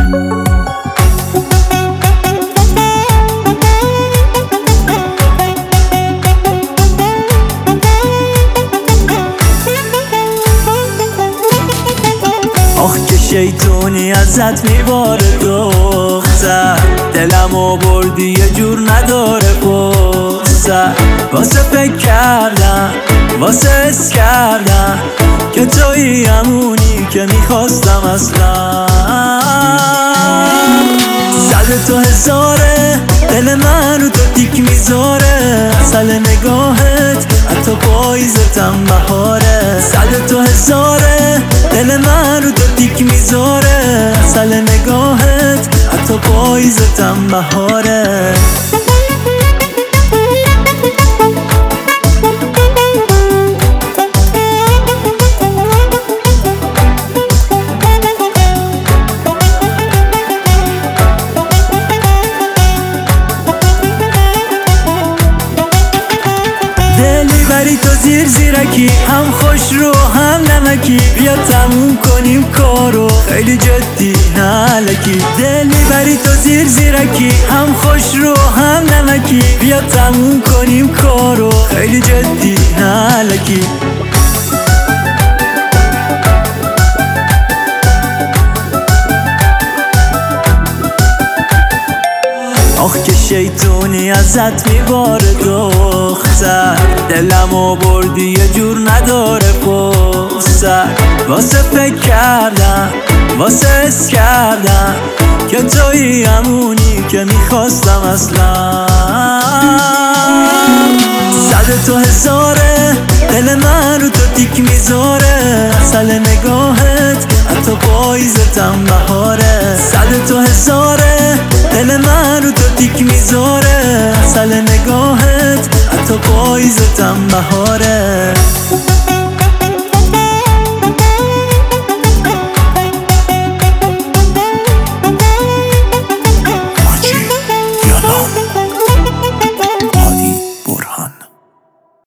آخ که شیطونی ازت میباره دختر، دلمو بردی یه جور نداره فرصت. واسه فکر کردم، واسه حس کردم که تویی همونی که میخواستم اصلا. صد تو هزاره دل من رو تو تیک میذاره، اصل نگاهت حتی پاییزتم بهاره. صد تو هزاره دل من رو تو تیک میذاره، اصل نگاهت حتی پاییزتم بهاره. بری تو زیر زیرکی، هم خوش رو هم نمکی، بیا تموم کنیم کارو خیلی جدی نالکی. دل میبری تو زیر زیرکی، هم خوش رو هم نمکی، بیا تموم کنیم کارو خیلی جدی نالکی. آخ که شیطونی ازت میباره دختر، دلمو بردی یه جور نداره فرصت. واسه فکر کردم، واسه حس کردم که تویی همونی که میخواستم اصلا. صد تو هزاره دل من رو تو تیک میذاره، اصل نگاهت حتی پاییزتم بهاره. صد تو هزاره دل من رو تو تیک میذاره، اصل نگاهت حتی پاییزتم بهاره.